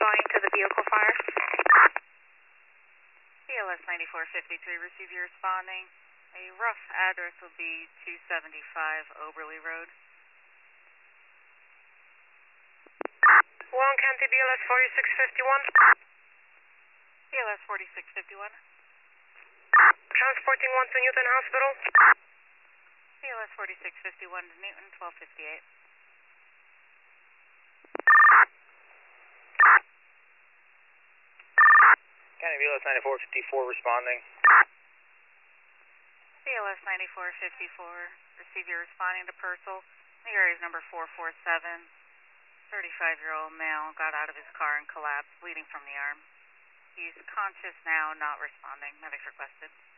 responding to the vehicle fire. BLS 9453, receive you responding. A rough address will be 275 Oberly Road. Long County BLS 4651. BLS 4651. Transporting one to Newton Hospital. BLS 4651 to Newton, 1258. County BLS 9454 responding. BLS 9454, receive you responding to Purcell. The area is number 447. 35-year-old male got out of his car and collapsed, bleeding from the arm. He's conscious now, not responding. Medics requested.